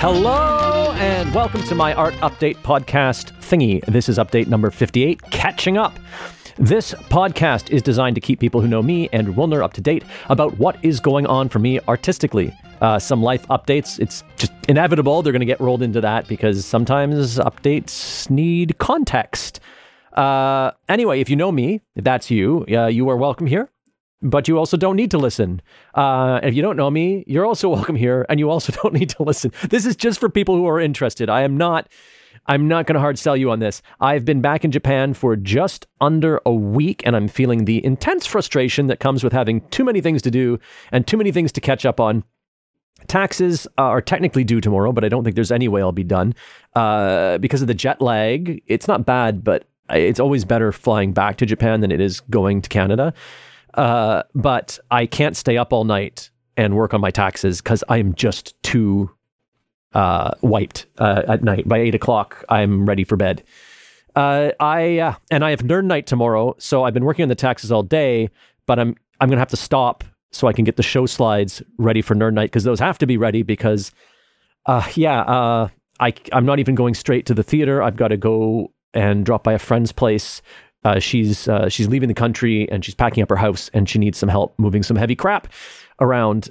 Hello and welcome to my Art Update podcast thingy. This is update number 58, Catching Up. This podcast is designed to keep people who know me and Wilner up to date about what is going on for me artistically. Some life updates, it's just inevitable. They're going to get rolled into that because sometimes updates need context. Anyway, if you know me, if that's you, you are welcome here. But you also don't need to listen. If you don't know me, you're also welcome here, and you also don't need to listen. This is just for people who are interested. I'm not going to hard sell you on this. I've been back in Japan for just under a week, and I'm feeling the intense frustration that comes with having too many things to do and too many things to catch up on. Taxes are technically due tomorrow, but I don't think there's any way I'll be done. Because of the jet lag, it's not bad, but it's always better flying back to Japan than it is going to Canada. But I can't stay up all night and work on my taxes because I'm just too wiped at night. By 8 o'clock, I'm ready for bed. And I have Nerd Night tomorrow, so I've been working on the taxes all day, but I'm going to have to stop so I can get the show slides ready for Nerd Night because those have to be ready because, I'm not even going straight to the theater. I've got to go and drop by a friend's place. She's leaving the country and she's packing up her house and she needs some help moving some heavy crap around.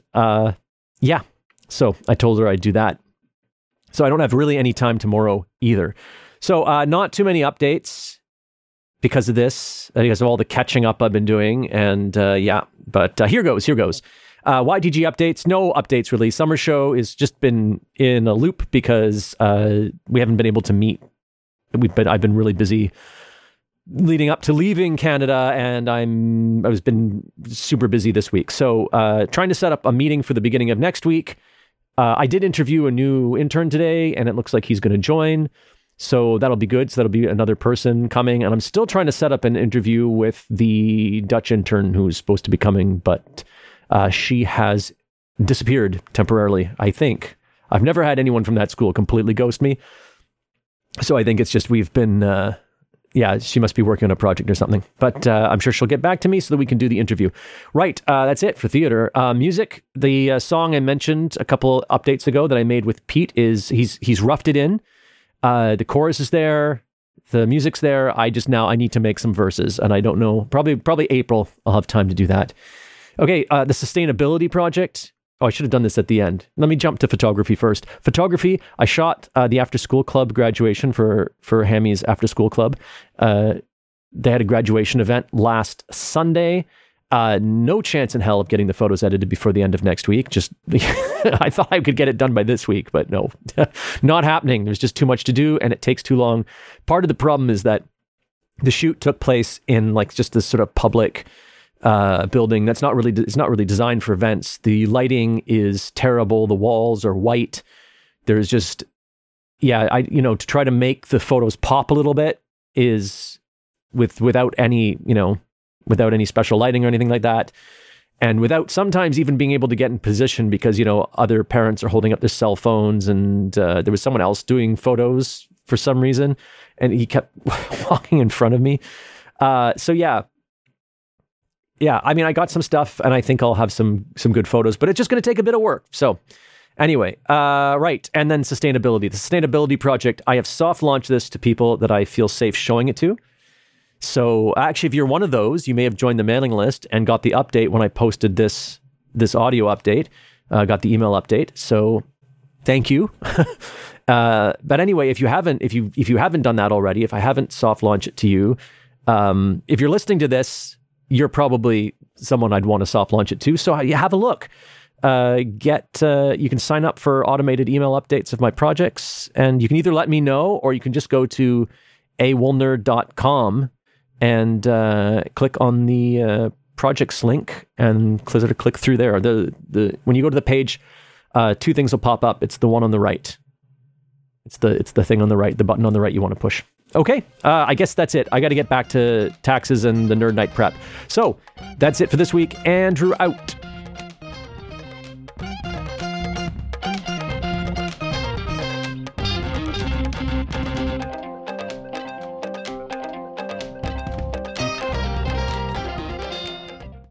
So I told her I'd do that. So I don't have really any time tomorrow either. So not too many updates because of this, because of all the catching up I've been doing. And but here goes. YTG updates, no updates really. Summer show has just been in a loop because we haven't been able to meet. I've been really busy leading up to leaving Canada, and I've been super busy this week. So trying to set up a meeting for the beginning of next week. I did interview a new intern today, and it looks like he's going to join. So that'll be good. So that'll be another person coming. And I'm still trying to set up an interview with the Dutch intern who's supposed to be coming, but she has disappeared temporarily, I think. I've never had anyone from that school completely ghost me. So I think it's just we've been... she must be working on a project or something. But I'm sure she'll get back to me so that we can do the interview. Right, that's it for theater. Music, the song I mentioned a couple updates ago that I made with Pete is he's roughed it in. The chorus is there. The music's there. I need to make some verses, and I don't know. Probably April I'll have time to do that. Okay, the sustainability project. Oh, I should have done this at the end. Let me jump to photography first. Photography, I shot the after-school club graduation for Hammy's after-school club. They had a graduation event last Sunday. No chance in hell of getting the photos edited before the end of next week. Just, I thought I could get it done by this week, but no, not happening. There's just too much to do, and it takes too long. Part of the problem is that the shoot took place in like just this sort of public building that's not really designed for events. The lighting is terrible. The walls are white. There's just, to try to make the photos pop a little bit is without any special lighting or anything like that. And without sometimes even being able to get in position because, other parents are holding up their cell phones and there was someone else doing photos for some reason and he kept walking in front of me. Yeah, I mean, I got some stuff and I think I'll have some good photos, but it's just going to take a bit of work. So anyway, right. And then sustainability. The sustainability project, I have soft launched this to people that I feel safe showing it to. So actually, if you're one of those, you may have joined the mailing list and got the update when I posted this audio update, got the email update. So thank you. But anyway, if you haven't done that already, if I haven't soft launched it to you, if you're listening to this, you're probably someone I'd want to soft launch it to. So you have a look. You can sign up for automated email updates of my projects, and you can either let me know, or you can just go to awilner.com and click on the projects link and click through there. When you go to the page, two things will pop up. It's the one on the right. It's the thing on the right, the button on the right you want to push. Okay, I guess that's it. I got to get back to taxes and the Nerd Night prep. So that's it for this week. Andrew out.